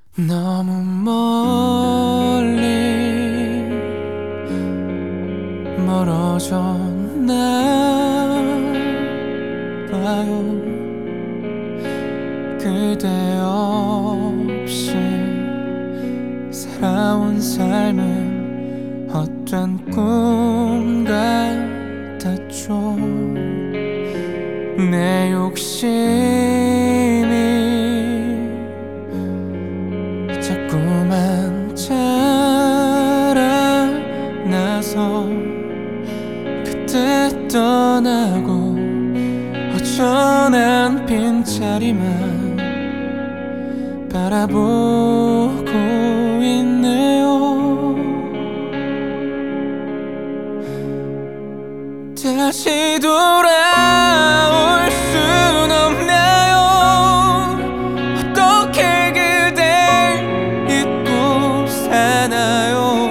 너무 멀리 멀어졌나 봐요. 그대 없이 살아온 삶은 헛된 꿈 같았죠. 내 욕심이 자꾸만 자라나서 그때 떠나고 허전한 빈자리만 바라보고 있네요. 다시 돌아올 순 없나요? 어떻게 그댈 잊고 사나요?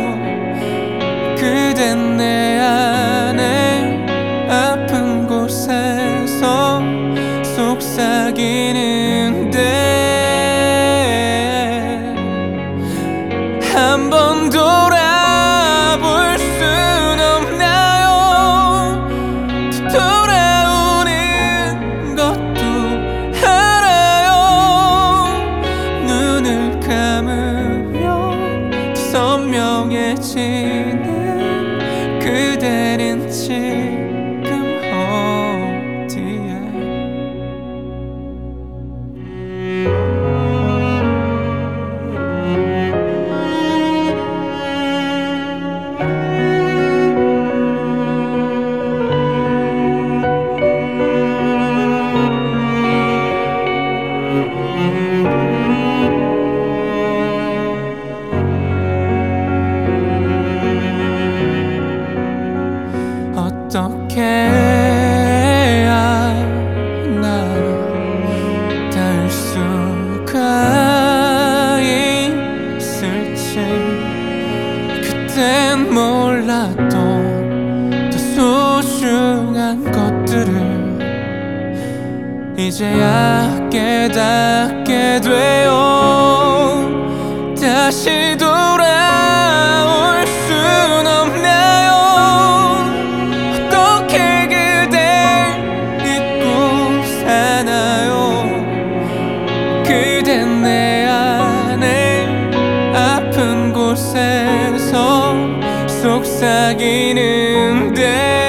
그댄 내 안에 아픈 곳에서 속삭이는데 한번 돌아볼 순 없나요? 뒤돌아오는 것도 알아요. 눈을 감으면 선명해지는 그대는 지금 어디에? 어떻게 해야 나 닿을 수가 있을지. 그땐 몰랐던 더 소중한 것들을 이제야 깨닫게 돼요. 다시 돌아올 순 없나요? 어떻게 그댈 잊고 사나요? 그댄 내 안에 아픈 곳에서 속삭이는데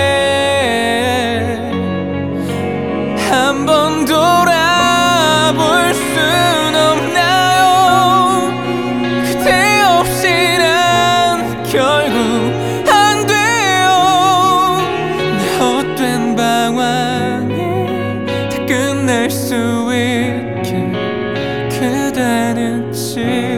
한번 돌아볼 순 없나요? 그대 없이 난 결국 안 돼요. 내 헛된 방황이 다 끝낼 수 있게 그대는 지금